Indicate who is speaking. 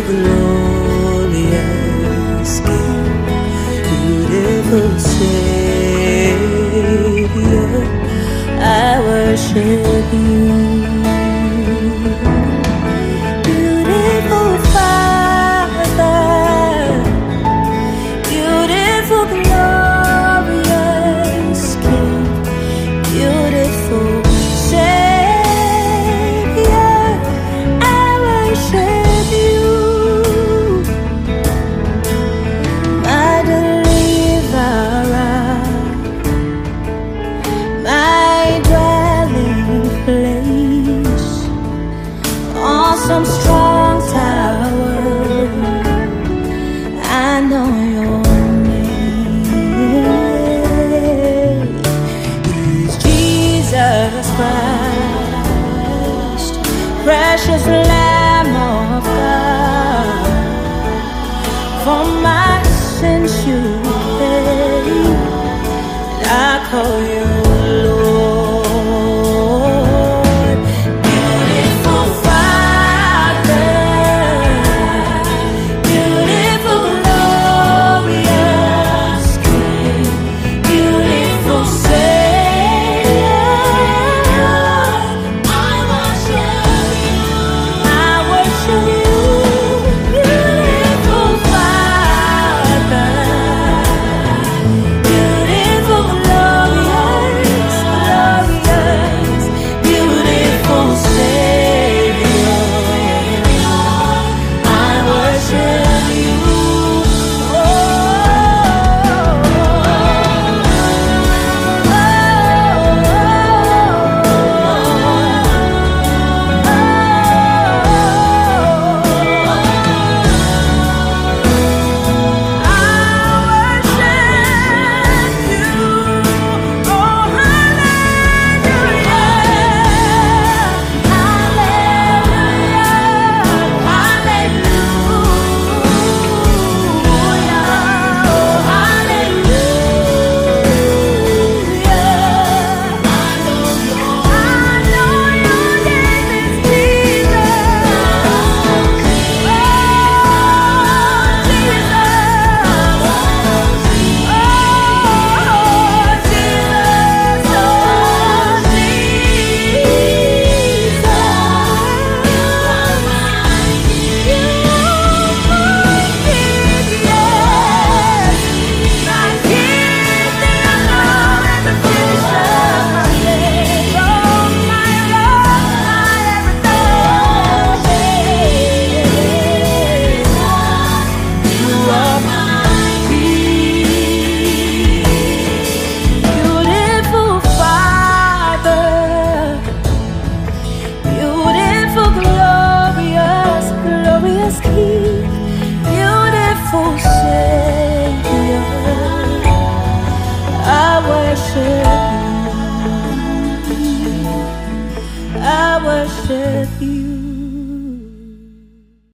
Speaker 1: glorious King, beautiful Savior, I worship you. Beautiful Father, beautiful glorious King, beautiful Savior, I worship you. My deliverer, my dwelling place, awesome strong tower, I know your name is Jesus Christ, precious Lamb of God. For my sins you paid, I call you Lord. Beautiful Father, beautiful glorious King, beautiful Savior, I worship you. I worship you. Beautiful Father, beautiful glorious, glorious, beautiful Savior, I worship you. I worship